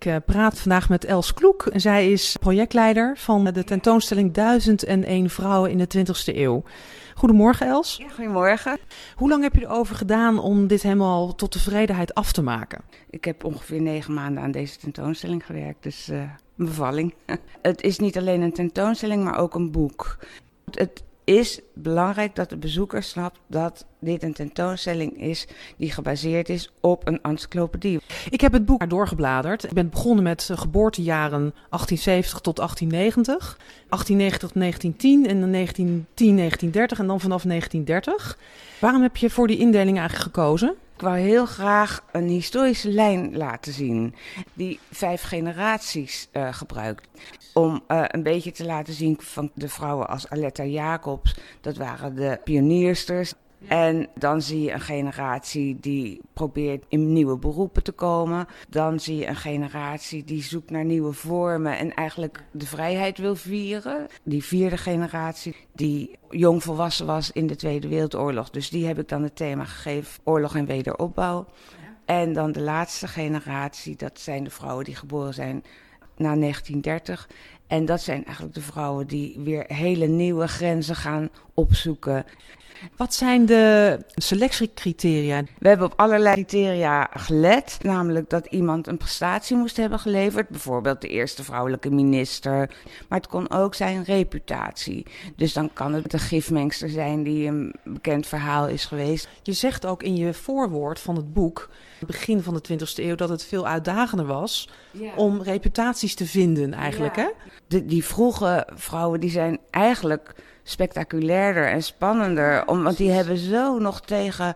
Ik praat vandaag met Els Kloek. Zij is projectleider van de tentoonstelling 1001 vrouwen in de 20e eeuw. Goedemorgen, Els. Ja, goedemorgen. Hoe lang heb je erover gedaan om dit helemaal tot tevredenheid af te maken? Ik heb ongeveer 9 maanden aan deze tentoonstelling gewerkt, dus een bevalling. Het is niet alleen een tentoonstelling, maar ook een boek. Het is belangrijk dat de bezoeker snapt dat dit een tentoonstelling is die gebaseerd is op een encyclopedie. Ik heb het boek doorgebladerd. Ik ben begonnen met geboortejaren 1870 tot 1890. 1890 tot 1910 en dan 1910, 1930 en dan vanaf 1930. Waarom heb je voor die indeling eigenlijk gekozen? Ik wou heel graag een historische lijn laten zien die 5 generaties gebruikt. Om een beetje te laten zien van de vrouwen als Aletta Jacobs, dat waren de pioniersters. En dan zie je een generatie die probeert in nieuwe beroepen te komen. Dan zie je een generatie die zoekt naar nieuwe vormen en eigenlijk de vrijheid wil vieren. Die 4e generatie die jong volwassen was in de Tweede Wereldoorlog. Dus die heb ik dan het thema gegeven, oorlog en wederopbouw. En dan de laatste generatie, dat zijn de vrouwen die geboren zijn na 1930. En dat zijn eigenlijk de vrouwen die weer hele nieuwe grenzen gaan opzoeken. Wat zijn de selectiecriteria? We hebben op allerlei criteria gelet. Namelijk dat iemand een prestatie moest hebben geleverd. Bijvoorbeeld de eerste vrouwelijke minister. Maar het kon ook zijn reputatie. Dus dan kan het een gifmengster zijn die een bekend verhaal is geweest. Je zegt ook in je voorwoord van het boek, begin van de 20e eeuw, dat het veel uitdagender was om reputaties te vinden eigenlijk. Ja. Hè? Die vroege vrouwen die zijn eigenlijk spectaculairder en spannender. Want die hebben zo nog tegen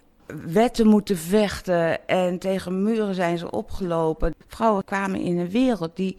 wetten moeten vechten en tegen muren zijn ze opgelopen. Vrouwen kwamen in een wereld die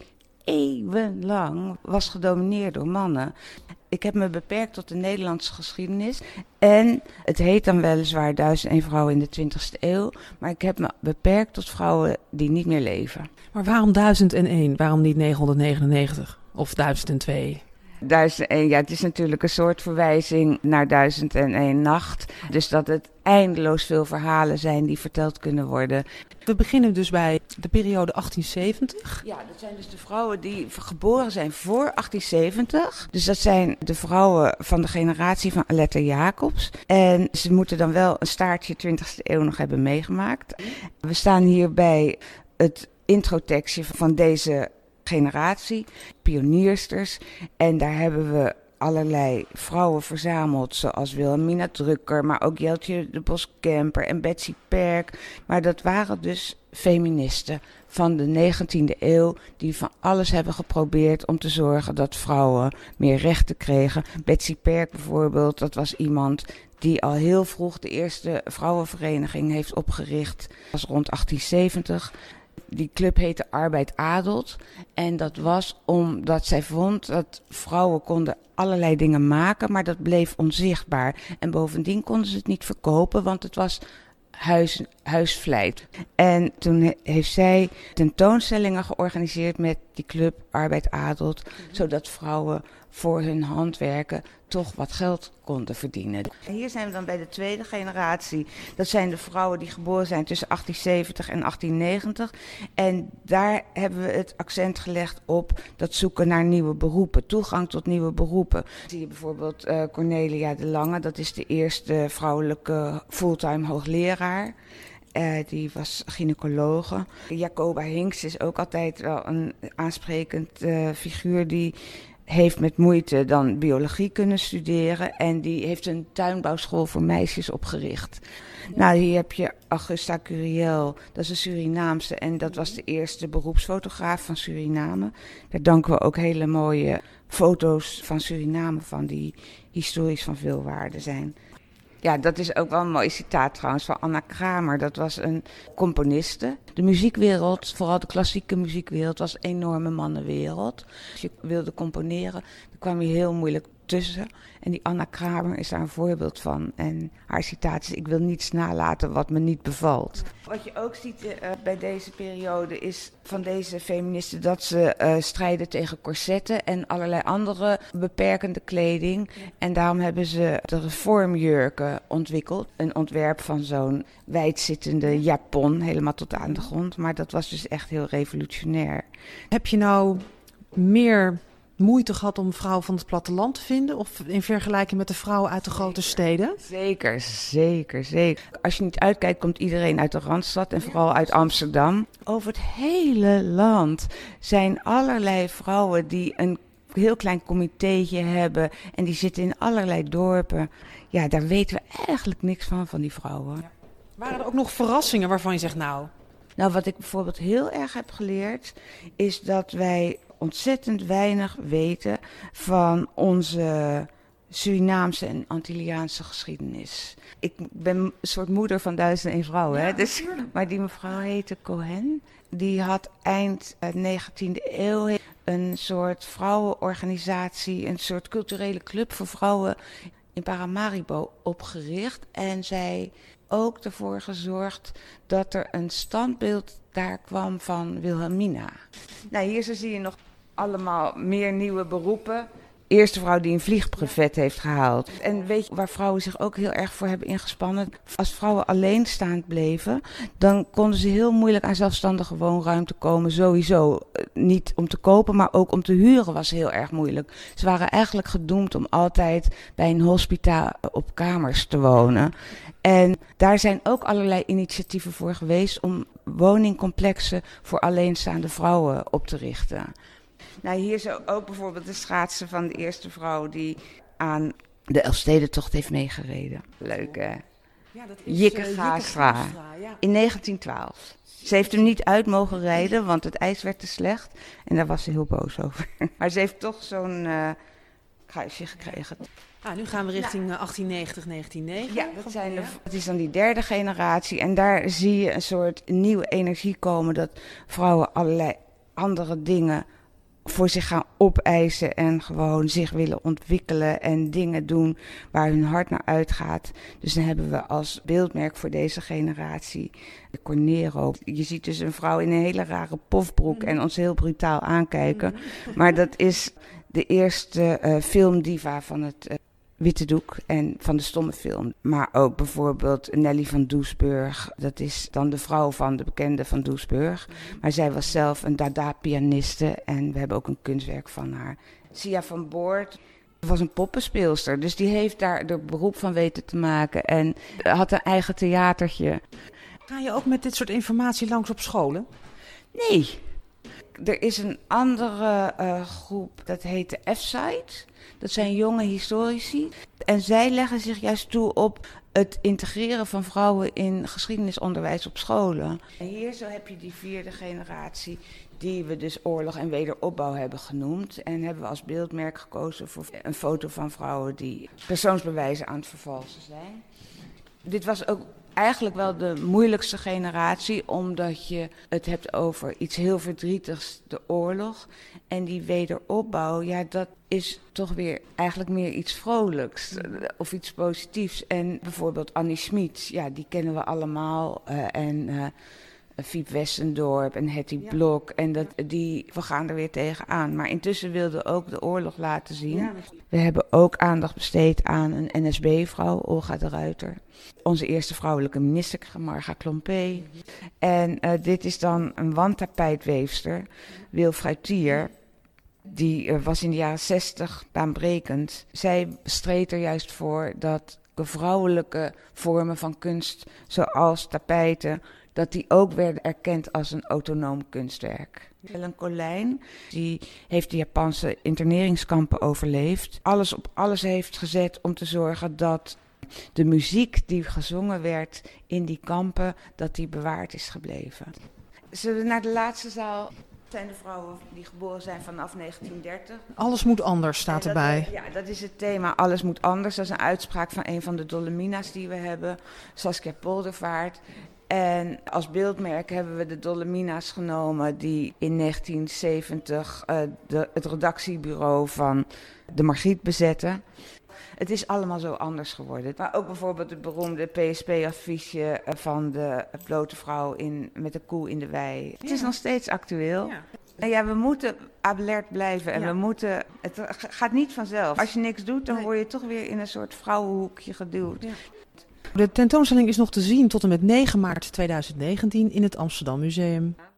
eeuwenlang was gedomineerd door mannen. Ik heb me beperkt tot de Nederlandse geschiedenis. En het heet dan weliswaar 1001 vrouwen in de 20e eeuw. Maar ik heb me beperkt tot vrouwen die niet meer leven. Maar waarom 1001? Waarom niet 999 of 1002? 1001, ja, het is natuurlijk een soort verwijzing naar 1001 nacht. Dus dat het eindeloos veel verhalen zijn die verteld kunnen worden. We beginnen dus bij de periode 1870. Ja, dat zijn dus de vrouwen die geboren zijn voor 1870. Dus dat zijn de vrouwen van de generatie van Aletta Jacobs. En ze moeten dan wel een staartje 20e eeuw nog hebben meegemaakt. We staan hier bij het introtekstje van deze generatie, pioniersters. En daar hebben we allerlei vrouwen verzameld, zoals Wilhelmina Drucker, maar ook Jeltje de Bos-Kemper en Betsy Perk. Maar dat waren dus feministen van de 19e eeuw die van alles hebben geprobeerd om te zorgen dat vrouwen meer rechten kregen. Betsy Perk bijvoorbeeld, dat was iemand die al heel vroeg de eerste vrouwenvereniging heeft opgericht. Dat was rond 1870. Die club heette Arbeid Adelt. En dat was omdat zij vond dat vrouwen konden allerlei dingen maken, maar dat bleef onzichtbaar. En bovendien konden ze het niet verkopen, want het was huisvleit. En toen heeft zij tentoonstellingen georganiseerd met die club Arbeid Adelt, zodat vrouwen voor hun handwerken toch wat geld konden verdienen. Hier zijn we dan bij de 2e generatie. Dat zijn de vrouwen die geboren zijn tussen 1870 en 1890. En daar hebben we het accent gelegd op dat zoeken naar nieuwe beroepen. Toegang tot nieuwe beroepen. Zie je bijvoorbeeld Cornelia de Lange. Dat is de eerste vrouwelijke fulltime hoogleraar. Die was gynaecologe. Jacoba Hinks is ook altijd wel een aansprekend figuur die heeft met moeite dan biologie kunnen studeren. En die heeft een tuinbouwschool voor meisjes opgericht. Nou, hier heb je Augusta Curiel, dat is een Surinaamse. En dat was de eerste beroepsfotograaf van Suriname. Daar danken we ook hele mooie foto's van Suriname van die historisch van veel waarde zijn. Ja, dat is ook wel een mooi citaat trouwens van Anna Kramer. Dat was een componiste. De muziekwereld, vooral de klassieke muziekwereld, was een enorme mannenwereld. Als je wilde componeren, dan kwam je heel moeilijk tussen. En die Anna Kramer is daar een voorbeeld van. En haar citaat is: ik wil niets nalaten wat me niet bevalt. Wat je ook ziet bij deze periode is van deze feministen dat ze strijden tegen corsetten en allerlei andere beperkende kleding. En daarom hebben ze de reformjurken ontwikkeld. Een ontwerp van zo'n wijdzittende japon, helemaal tot aan de grond. Maar dat was dus echt heel revolutionair. Heb je nou meer moeite gehad om vrouwen van het platteland te vinden? Of in vergelijking met de vrouwen uit de grote steden? Zeker. Als je niet uitkijkt, komt iedereen uit de Randstad en vooral uit Amsterdam. Over het hele land zijn allerlei vrouwen die een heel klein comitéetje hebben. En die zitten in allerlei dorpen. Ja, daar weten we eigenlijk niks van die vrouwen. Ja. Waren er ook nog verrassingen waarvan je zegt, nou, wat ik bijvoorbeeld heel erg heb geleerd, is dat wij ontzettend weinig weten van onze Surinaamse en Antilliaanse geschiedenis. Ik ben een soort moeder van 1001 vrouwen, hè? Dus, maar die mevrouw heette Cohen. Die had eind 19e eeuw een soort vrouwenorganisatie, een soort culturele club voor vrouwen in Paramaribo opgericht. En zij ook ervoor gezorgd dat er een standbeeld daar kwam van Wilhelmina. Nou, hier zo zie je nog allemaal meer nieuwe beroepen. Eerste vrouw die een vliegbrevet heeft gehaald. En weet je waar vrouwen zich ook heel erg voor hebben ingespannen? Als vrouwen alleenstaand bleven, dan konden ze heel moeilijk aan zelfstandige woonruimte komen. Sowieso niet om te kopen, maar ook om te huren was heel erg moeilijk. Ze waren eigenlijk gedoemd om altijd bij een hospita op kamers te wonen. En daar zijn ook allerlei initiatieven voor geweest om woningcomplexen voor alleenstaande vrouwen op te richten. Nou, hier is ook bijvoorbeeld de schaatsen van de eerste vrouw die aan de Elfstedentocht heeft meegereden. Leuk, hè? Ja, dat is Jikke Gaastra. Ja. In 1912. Ze heeft er niet uit mogen rijden, want het ijs werd te slecht. En daar was ze heel boos over. Maar ze heeft toch zo'n kruisje gekregen. Nu gaan we richting 1890, 1909. Ja, dat is dan die derde generatie. En daar zie je een soort nieuwe energie komen, dat vrouwen allerlei andere dingen voor zich gaan opeisen en gewoon zich willen ontwikkelen en dingen doen waar hun hart naar uitgaat. Dus dan hebben we als beeldmerk voor deze generatie de Cornero. Je ziet dus een vrouw in een hele rare pofbroek en ons heel brutaal aankijken. Maar dat is de eerste filmdiva van het witte doek en van de stomme film. Maar ook bijvoorbeeld Nelly van Doesburg. Dat is dan de vrouw van de bekende van Doesburg. Maar zij was zelf een dada-pianiste en we hebben ook een kunstwerk van haar. Sia van Boord was een poppenspeelster. Dus die heeft daar er beroep van weten te maken en had een eigen theatertje. Ga je ook met dit soort informatie langs op scholen? Nee. Er is een andere groep, dat heet de F-Site. Dat zijn jonge historici. En zij leggen zich juist toe op het integreren van vrouwen in geschiedenisonderwijs op scholen. En hier zo heb je die vierde generatie, die we dus oorlog en wederopbouw hebben genoemd. En hebben we als beeldmerk gekozen voor een foto van vrouwen die persoonsbewijzen aan het vervalsen zijn. Dit was ook eigenlijk wel de moeilijkste generatie, omdat je het hebt over iets heel verdrietigs, de oorlog. En die wederopbouw, ja, dat is toch weer eigenlijk meer iets vrolijks of iets positiefs. En bijvoorbeeld Annie Schmid, ja, die kennen we allemaal. Fiep Westendorp en Hetty Blok. En we gaan er weer tegenaan. Maar intussen wilden we ook de oorlog laten zien. Ja. We hebben ook aandacht besteed aan een NSB-vrouw, Olga de Ruiter. Onze eerste vrouwelijke minister, Marga Klompé. En dit is dan een wandtapijtweefster, Wil Fruitier. Die was in de jaren 60 baanbrekend. Zij streed er juist voor dat de vrouwelijke vormen van kunst, zoals tapijten, dat die ook werden erkend als een autonoom kunstwerk. Ellen Colijn, die heeft de Japanse interneringskampen overleefd. Alles op alles heeft gezet om te zorgen dat de muziek die gezongen werd in die kampen, dat die bewaard is gebleven. Zullen we naar de laatste zaal? Dat zijn de vrouwen die geboren zijn vanaf 1930. Alles moet anders, staat erbij. Ja, dat is het thema. Alles moet anders. Dat is een uitspraak van een van de Dolomina's die we hebben, Saskia Poldervaart. En als beeldmerk hebben we de Dolomina's genomen die in 1970 het redactiebureau van de Margriet bezetten. Het is allemaal zo anders geworden. Maar ook bijvoorbeeld het beroemde PSP-affiche van de blote vrouw met de koe in de wei. Het is nog steeds actueel. Ja. En ja, we moeten alert blijven en het gaat niet vanzelf. Als je niks doet, dan word je toch weer in een soort vrouwenhoekje geduwd. Ja. De tentoonstelling is nog te zien tot en met 9 maart 2019 in het Amsterdam Museum.